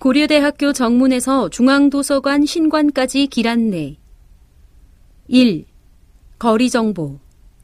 고려대학교 정문에서 중앙도서관 신관까지 길 안내. 1. 거리 정보.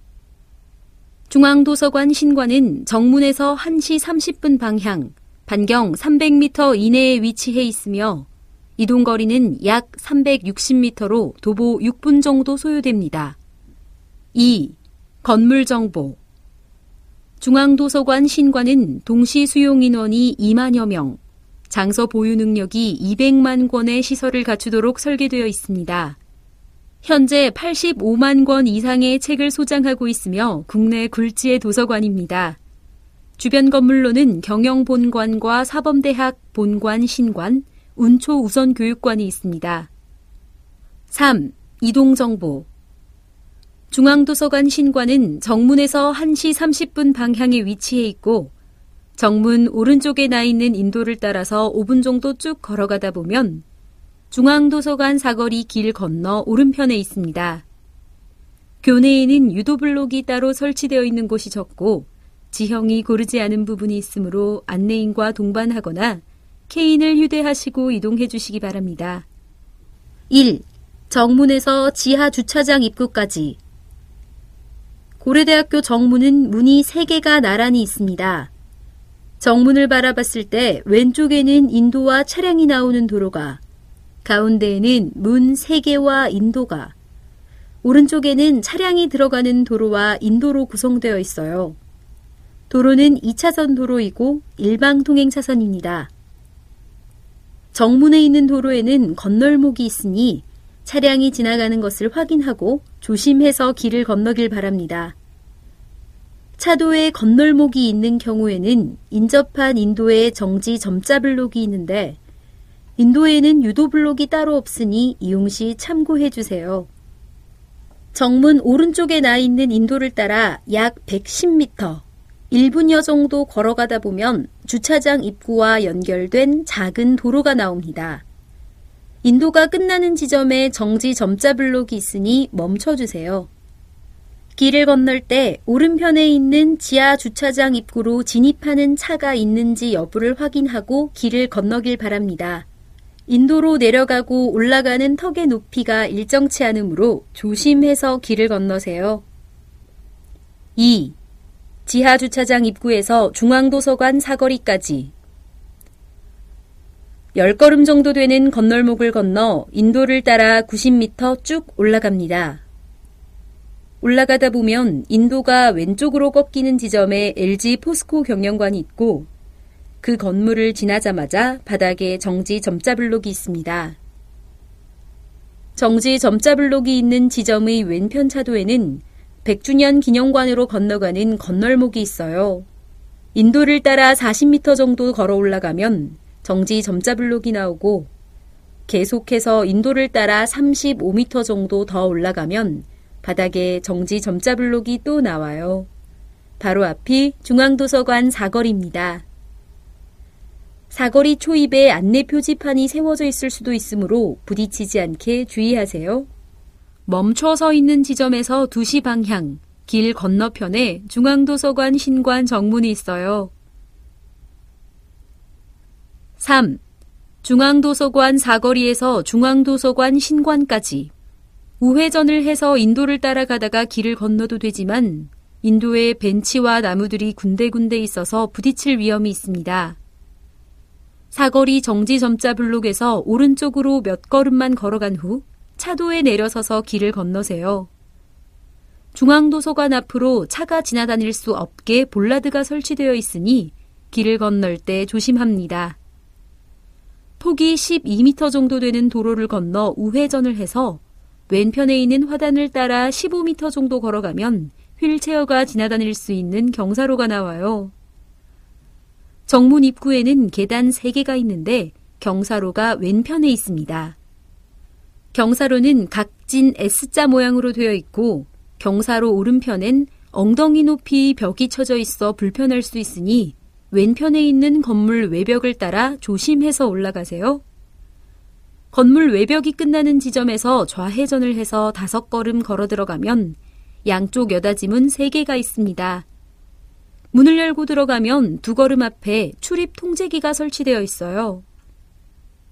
중앙도서관 신관은 정문에서 1시 30분 방향, 반경 300m 이내에 위치해 있으며 이동거리는 약 360m로 도보 6분 정도 소요됩니다. 2. 건물 정보. 중앙도서관 신관은 동시 수용 인원이 2만여 명, 장서 보유 능력이 200만 권의 시설을 갖추도록 설계되어 있습니다. 현재 85만 권 이상의 책을 소장하고 있으며 국내 굴지의 도서관입니다. 주변 건물로는 경영본관과 사범대학 본관 신관, 운초 우선교육관이 있습니다. 3. 이동정보. 중앙도서관 신관은 정문에서 1시 30분 방향에 위치해 있고 정문 오른쪽에 나 있는 인도를 따라서 5분 정도 쭉 걸어가다 보면 중앙도서관 사거리 길 건너 오른편에 있습니다. 교내에는 유도블록이 따로 설치되어 있는 곳이 적고 지형이 고르지 않은 부분이 있으므로 안내인과 동반하거나 케인을 휴대하시고 이동해 주시기 바랍니다. 1. 정문에서 지하 주차장 입구까지. 고려대학교 정문은 문이 3개가 나란히 있습니다. 정문을 바라봤을 때 왼쪽에는 인도와 차량이 나오는 도로가, 가운데에는 문 3개와 인도가, 오른쪽에는 차량이 들어가는 도로와 인도로 구성되어 있어요. 도로는 2차선 도로이고 일방 통행 차선입니다. 정문에 있는 도로에는 건널목이 있으니 차량이 지나가는 것을 확인하고 조심해서 길을 건너길 바랍니다. 차도에 건널목이 있는 경우에는 인접한 인도에 정지 점자블록이 있는데 인도에는 유도블록이 따로 없으니 이용 시 참고해 주세요. 정문 오른쪽에 나 있는 인도를 따라 약 110m, 1분여 정도 걸어가다 보면 주차장 입구와 연결된 작은 도로가 나옵니다. 인도가 끝나는 지점에 정지 점자블록이 있으니 멈춰주세요. 길을 건널 때 오른편에 있는 지하 주차장 입구로 진입하는 차가 있는지 여부를 확인하고 길을 건너길 바랍니다. 인도로 내려가고 올라가는 턱의 높이가 일정치 않으므로 조심해서 길을 건너세요. 2. 지하 주차장 입구에서 중앙도서관 사거리까지. 10걸음 정도 되는 건널목을 건너 인도를 따라 90m 쭉 올라갑니다. 올라가다 보면 인도가 왼쪽으로 꺾이는 지점에 LG 포스코 경영관이 있고 그 건물을 지나자마자 바닥에 정지 점자블록이 있습니다. 정지 점자블록이 있는 지점의 왼편 차도에는 100주년 기념관으로 건너가는 건널목이 있어요. 인도를 따라 40m 정도 걸어 올라가면 정지 점자블록이 나오고 계속해서 인도를 따라 35m 정도 더 올라가면 바닥에 정지 점자블록이 또 나와요. 바로 앞이 중앙도서관 사거리입니다. 사거리 초입에 안내 표지판이 세워져 있을 수도 있으므로 부딪히지 않게 주의하세요. 멈춰 서 있는 지점에서 2시 방향, 길 건너편에 중앙도서관 신관 정문이 있어요. 3. 중앙도서관 사거리에서 중앙도서관 신관까지. 우회전을 해서 인도를 따라가다가 길을 건너도 되지만 인도에 벤치와 나무들이 군데군데 있어서 부딪힐 위험이 있습니다. 사거리 정지 점자 블록에서 오른쪽으로 몇 걸음만 걸어간 후 차도에 내려서서 길을 건너세요. 중앙도서관 앞으로 차가 지나다닐 수 없게 볼라드가 설치되어 있으니 길을 건널 때 조심합니다. 폭이 12m 정도 되는 도로를 건너 우회전을 해서 왼편에 있는 화단을 따라 15m 정도 걸어가면 휠체어가 지나다닐 수 있는 경사로가 나와요. 정문 입구에는 계단 3개가 있는데 경사로가 왼편에 있습니다. 경사로는 각진 S자 모양으로 되어 있고 경사로 오른편엔 엉덩이 높이 벽이 쳐져 있어 불편할 수 있으니 왼편에 있는 건물 외벽을 따라 조심해서 올라가세요. 건물 외벽이 끝나는 지점에서 좌회전을 해서 5걸음 걸어 들어가면 양쪽 여닫이문 3개가 있습니다. 문을 열고 들어가면 2걸음 앞에 출입 통제기가 설치되어 있어요.